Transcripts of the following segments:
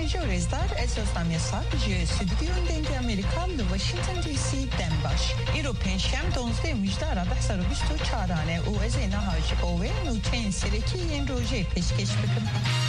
Jurezdar esasname sadece stüdyon dengi Amerikalı Washington DC denbaş. European Şam 12 müjdara behsar bisto çarane o ezena hacı owe nuten sereki yen roje peşkeş bakım.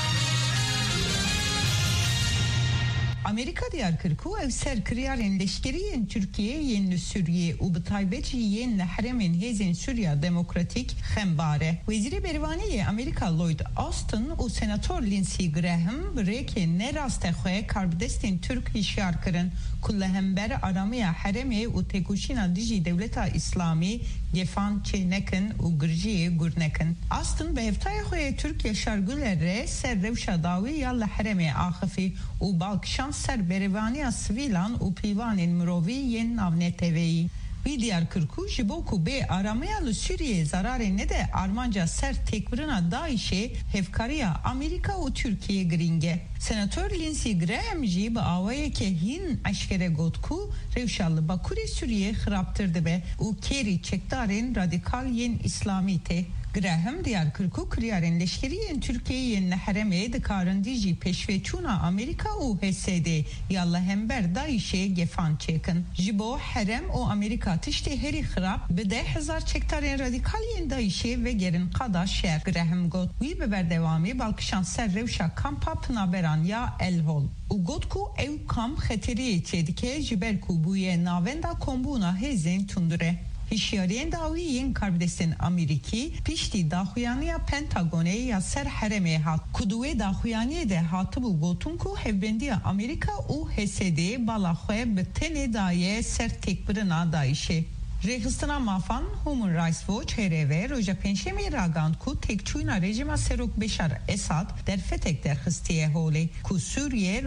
Amerika Diyarbakır'ı ev serkiriyarın leşkeriyen Türkiye yenli Suriye u bitaybeci yenli haremin hezin Suriye Demokratik xembare. Veziri Bervaniye Amerika Lloyd Austin u Senatör Lindsey Graham breke ne rastexwe karbidestin Türk hişyarkırın kullehember aramaya haremi u tekuşina diji devleta İslami gefan çeynekin u gırciye gurnekin. Austin beftaya xoye Türk yaşargülere ser revşa davi yalla haremi ahifi u balkşan ser berevaniya sivilan u pivanin mirovi yen navneteveyi. Bir diğer kırku jiboku be aramayalı Suriye zararı ne de Armanca ser tekbirina daişe hevkariya Amerika u Türkiye gringe. Senatör Lindsey Graham jib avaya ke hin aşkere gotku revşallı Bakuri Suriye xıraptırdı be u keri çektarın radikal yen İslamite. Graham Diyarbakır'ı kriyarın leşkeriyen Türkiye'nin hareme dikarın dici peşveçuna Amerika u HSD yalla hember daişe gefan çekin. Jibo harem o Amerika tişte heri xırap bide hezar çektarın radikaliyen daişe ve gerin kada şer. Graham got vi beber devamı balkışan ser revşa kampa pınaberan ya elhol. U gotku ev kam xeteriye çedike jiberku buye navenda kombuna hezen tundure. Hişyariyen daviyen karbidestin Ameriki pişti dahuyaniya Pentagone ya ser hareme hat. Kuduve dahuyaniye de hatıbu gotunku hevbendiya Amerika u HSD balahwe betene daye ser tekbirina daişe. Rehistana mafan Human Rights Watch HRV roja penşemi ragand ku tekçuyna rejima serok Beşar Esad der fetek der hıstiye hole. Ku Suriye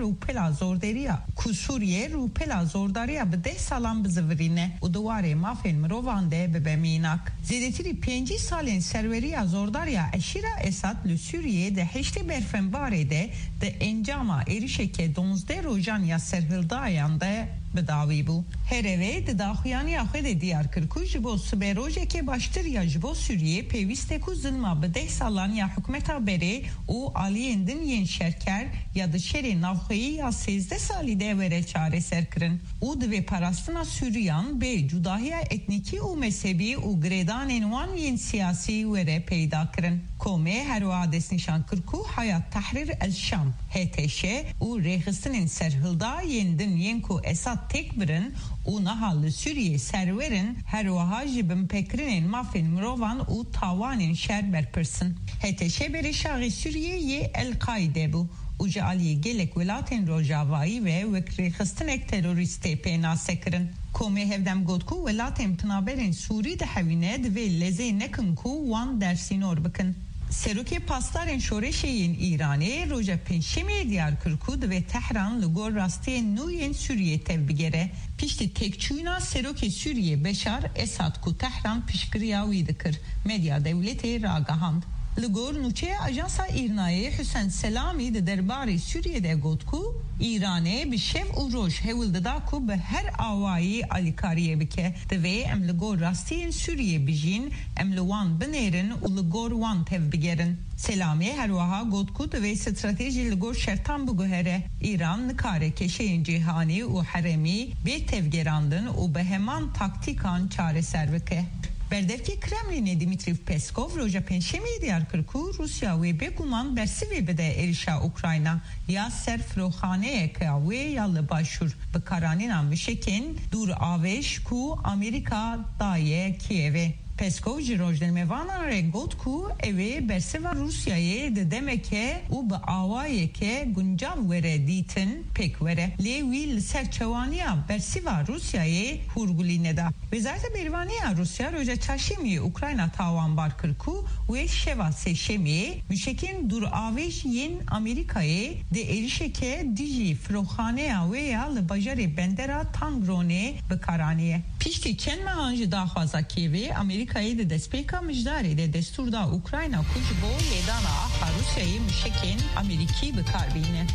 rupela zordariya bide salam bizvrine. U duvare mafen mirovande bebeminak. Zedetiri 5 salin serveriya zordariya eşira Esad lü Suriye de heşte berfenbare de encama erişeke donzde rojan ya serhildayanda bedavi bu. HRV de dahuyani ahede Diyarbakır jibo siberoje ke baştır ya jibo Suriye peviste ku zilma bedeh salan ya hükmeta bere u aliyendin yen şerker ya da şeri navxeyi ya 13 sali devere çare serkirin. U dve parastına Suriyan be cudahiya etniki u mezhebi u gredan envan yen siyasi vere peyda kirin. Kome her vades nişan kırku hayat tahrir el Şam HTŞ u rehistinin serhilda yendin yenku Esad tekbirin u nahallı Suriye serverin her vahajibin pekrinin mafin mirovan u tavanin şerber pırsın. HTŞ beri şağı Suriye'ye El-Kaide bu. Uca aliye gelek velatin rojavayı ve vekrehistinek teröriste pena sekirin. Kome hevdem godku velatin tınaberin Suri'de havine ve leze nekin ku wan dersinor bakın. Seruke pastarên şoreşeyên İranê roja pênşemê Diyarbakır ve Tehran li gor rastiyên nû yên Sûriye tev bigere. Piştî têkçûna serokê Sûriye Beşar Esad ku Tehran piştgiriya wî dikir. Medya devletê ragihand. Li gor nûçeya Ajansa İrnayê Hüseyin Selamî di derbarê Sûriyê de got ku İranê bi şev û roj hewil dida ku bi her awayî alîkariyê bike. Divê em li gor rastiyên Sûriyê bijîn, em li wan binêrin û li gor wan tev bigerin. Selamê her wiha got ku divê stratejî li gor şertan biguhere. İran nikare keşeyên cîhanî û heremî bê tevgerandin û bi heman taktikan çareser bike. Berdevki Kremlin'e Dimitrov Peskov roja penşemi Diyarbakır Rusya ve beguman bersivi bede erişa Ukrayna ya ser froxaneye ve yalı başur bekaranina vişekin dur aveş ku Amerika daye Kiev'e. Peskov jirojden mevana re got ku eve bersiva Rusya'ye de demeke u be avaye ke guncav vere ditin pek vere. Levil serçevaniya bersiva Rusya'ye hurguline da. Vezarete bervaniya Rusya roja çarşemi Ukrayna tavan barkır ku ve şeva seşemi müşekin dur aveş yen Amerika'ye de erişeke diji froxaneya veya le bajare bendera tangrone bekaraniye. Pişti çenme anjı daha fazla Kiev'e Amerika'yı da despeka müjdare de desturda Ukrayna kujbo yedana aha Rusya'yı müşekin Ameriki bekarbine.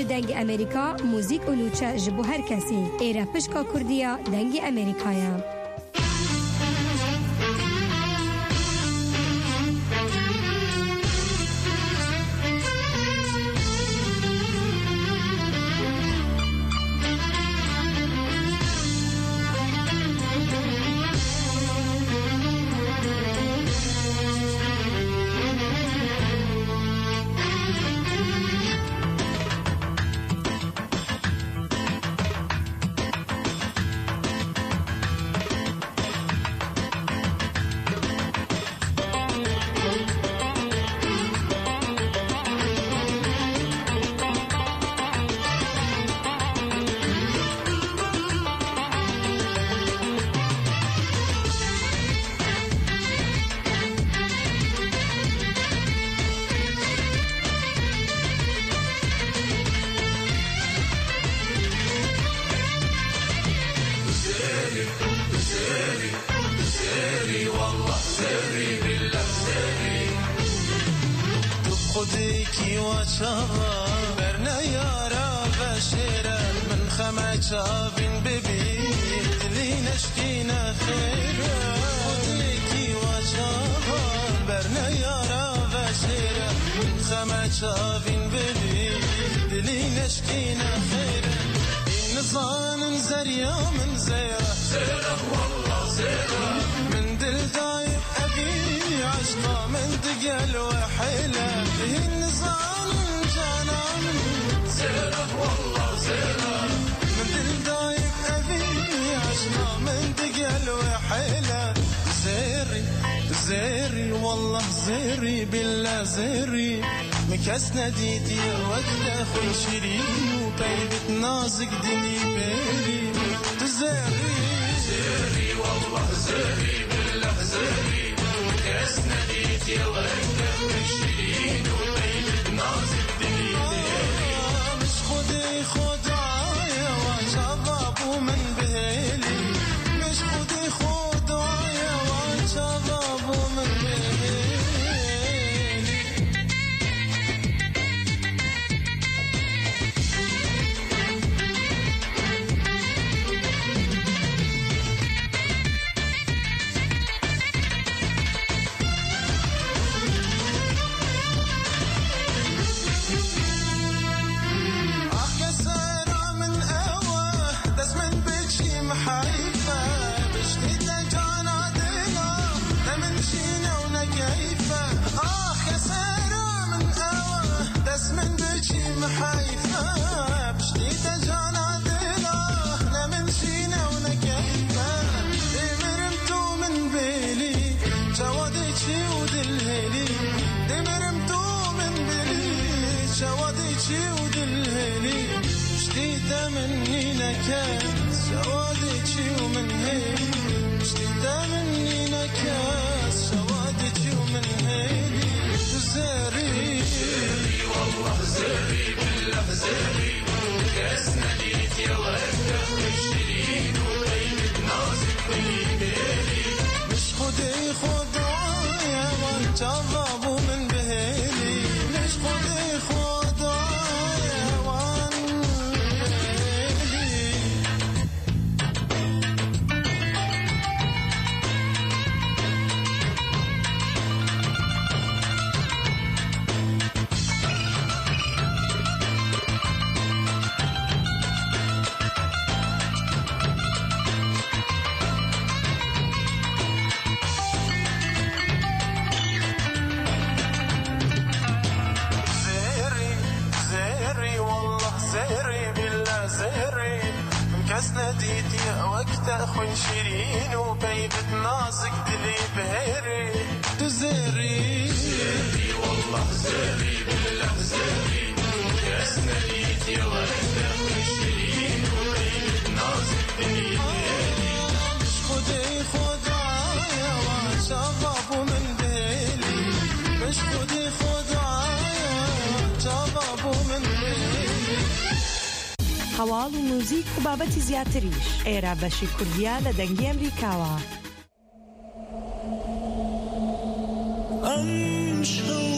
جدنگ امریکا موزیک اولوچه جبو هر کسی ایره پشکا کردیا دنگ امریکایا خودکی و چاوا برنا یارا بشیره من خمه چاوین ببین دلی نشکینا خیره خودکی و چاوا برنا یارا بشیره من خمه چاوین ببین دلی نشکینا خیره این نظام زریا من زیره زیره والله زیره من دل دايب أبي عشقا من دقل وحيلة النظام جانا من زيرة والله زيرة من دل دايب أبي عشقا من دقل وحيلة زيري زيري والله زيري بالله زيري مكسنا ديتي وقت أخوي شيرين وبيبت نازك دني بيري زيري زيري والله زيري بالله زيري مكسنا ديتي وقت أخوي شيرين وبيبت نازك دني بيري مش خدي خدايا وشغب من بهيلي مش خدي خدايا وشغب من بهيلي هەواڵ و موزیک و بابەتی زیاتریش ئێرە بەشی کوردیا لە دەنگی ئەمریکاوە.